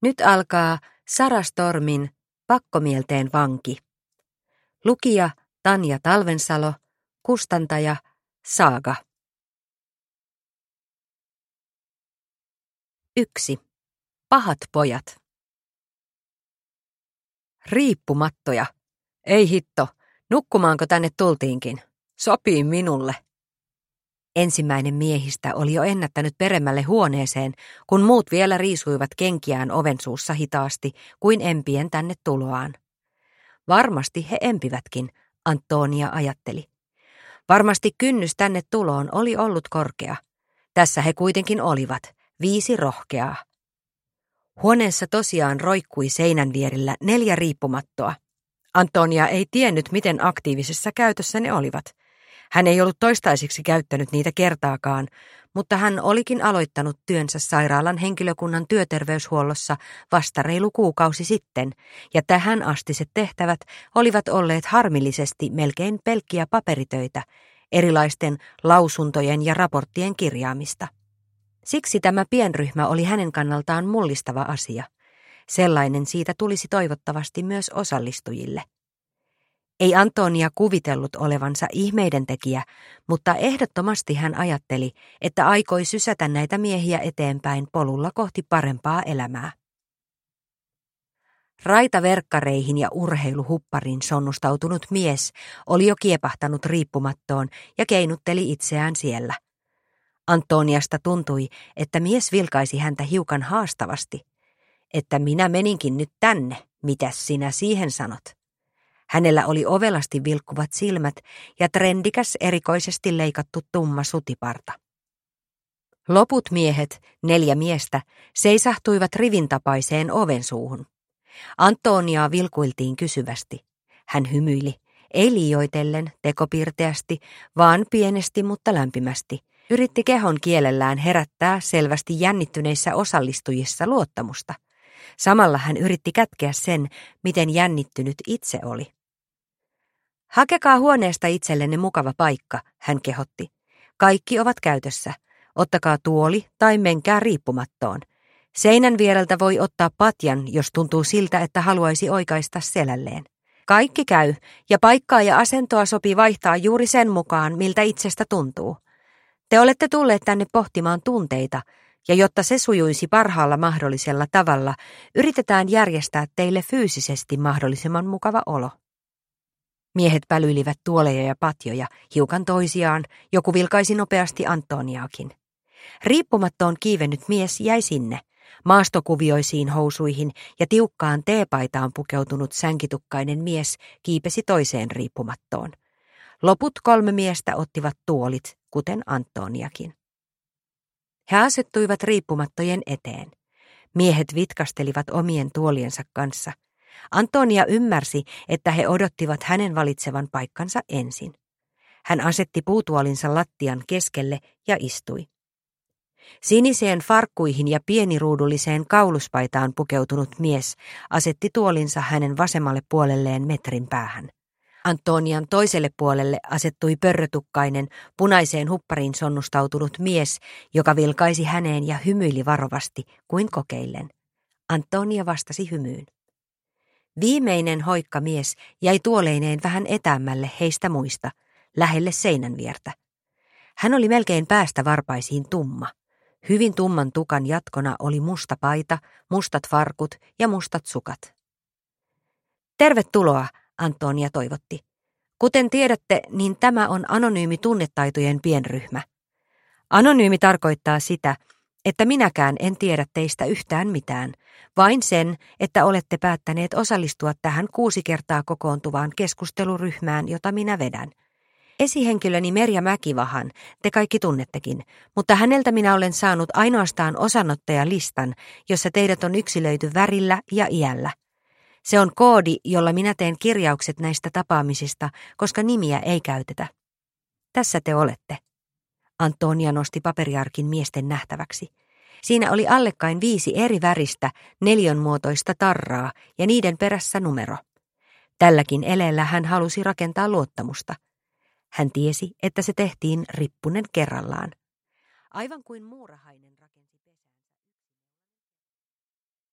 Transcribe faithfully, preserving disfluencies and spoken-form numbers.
Nyt alkaa Sara Stormin Pakkomielteen vanki. Lukija Tanja Talvensalo, kustantaja Saaga. Yksi. Pahat pojat. Riippumattoja. Ei hitto, nukkumaanko tänne tultiinkin? Sopii minulle. Ensimmäinen miehistä oli jo ennättänyt peremmälle huoneeseen, kun muut vielä riisuivat kenkiään ovensuussa hitaasti kuin empien tänne tuloaan. Varmasti he empivätkin, Antonia ajatteli. Varmasti kynnys tänne tuloon oli ollut korkea. Tässä he kuitenkin olivat, viisi rohkeaa. Huoneessa tosiaan roikkui seinän vierillä neljä riippumattoa. Antonia ei tiennyt, miten aktiivisessa käytössä ne olivat. Hän ei ollut toistaiseksi käyttänyt niitä kertaakaan, mutta hän olikin aloittanut työnsä sairaalan henkilökunnan työterveyshuollossa vasta reilu kuukausi sitten, ja tähän astiset tehtävät olivat olleet harmillisesti melkein pelkkiä paperitöitä, erilaisten lausuntojen ja raporttien kirjaamista. Siksi tämä pienryhmä oli hänen kannaltaan mullistava asia. Sellainen siitä tulisi toivottavasti myös osallistujille. Ei Antonia kuvitellut olevansa ihmeiden tekijä, mutta ehdottomasti hän ajatteli, että aikoi sysätä näitä miehiä eteenpäin polulla kohti parempaa elämää. Raitaverkkareihin ja urheiluhuppariin sonnustautunut mies oli jo kiepahtanut riippumattoon ja keinutteli itseään siellä. Antoniasta tuntui, että mies vilkaisi häntä hiukan haastavasti. Että minä meninkin nyt tänne, mitäs sinä siihen sanot? Hänellä oli ovelasti vilkkuvat silmät ja trendikäs erikoisesti leikattu tumma sutiparta. Loput miehet, neljä miestä, seisahtuivat rivintapaiseen oven suuhun. Antoniaa vilkuiltiin kysyvästi. Hän hymyili, ei liioitellen, tekopirteästi, vaan pienesti mutta lämpimästi. Yritti kehon kielellään herättää selvästi jännittyneissä osallistujissa luottamusta. Samalla hän yritti kätkeä sen, miten jännittynyt itse oli. Hakekaa huoneesta itsellenne mukava paikka, hän kehotti. Kaikki ovat käytössä. Ottakaa tuoli tai menkää riippumattoon. Seinän viereltä voi ottaa patjan, jos tuntuu siltä, että haluaisi oikaista selälleen. Kaikki käy, ja paikkaa ja asentoa sopii vaihtaa juuri sen mukaan, miltä itsestä tuntuu. Te olette tulleet tänne pohtimaan tunteita, ja jotta se sujuisi parhaalla mahdollisella tavalla, yritetään järjestää teille fyysisesti mahdollisimman mukava olo. Miehet pälyilivät tuoleja ja patjoja, hiukan toisiaan, joku vilkaisi nopeasti Antoniaakin. Riippumattoon kiivennyt mies jäi sinne, maastokuvioisiin housuihin ja tiukkaan teepaitaan pukeutunut sänkitukkainen mies kiipesi toiseen riippumattoon. Loput kolme miestä ottivat tuolit, kuten Antoniakin. He asettuivat riippumattojen eteen. Miehet vitkastelivat omien tuoliensa kanssa. Antonia ymmärsi, että he odottivat hänen valitsevan paikkansa ensin. Hän asetti puutuolinsa lattian keskelle ja istui. Siniseen farkkuihin ja pieniruudulliseen kauluspaitaan pukeutunut mies asetti tuolinsa hänen vasemmalle puolelleen metrin päähän. Antonian toiselle puolelle asettui pörrötukkainen, punaiseen huppariin sonnustautunut mies, joka vilkaisi häneen ja hymyili varovasti, kuin kokeillen. Antonia vastasi hymyyn. Viimeinen hoikka mies jäi tuoleineen vähän etäämmälle heistä muista, lähelle seinän viertä. Hän oli melkein päästä varpaisiin tumma. Hyvin tumman tukan jatkona oli musta paita, mustat farkut ja mustat sukat. Tervetuloa, Antonia toivotti. Kuten tiedätte, niin tämä on anonyymi tunnetaitojen pienryhmä. Anonyymi tarkoittaa sitä, että minäkään en tiedä teistä yhtään mitään, vain sen, että olette päättäneet osallistua tähän kuusi kertaa kokoontuvaan keskusteluryhmään, jota minä vedän. Esihenkilöni Merja Mäkivahan te kaikki tunnettekin, mutta häneltä minä olen saanut ainoastaan osanottajalistan, jossa teidät on yksilöity värillä ja iällä. Se on koodi, jolla minä teen kirjaukset näistä tapaamisista, koska nimiä ei käytetä. Tässä te olette. Antonia nosti paperiarkin miesten nähtäväksi. Siinä oli allekkain viisi eri väristä, neliönmuotoista tarraa ja niiden perässä numero. Tälläkin eleellä hän halusi rakentaa luottamusta. Hän tiesi, että se tehtiin rippunen kerrallaan. Aivan kuin muurahainen rakensi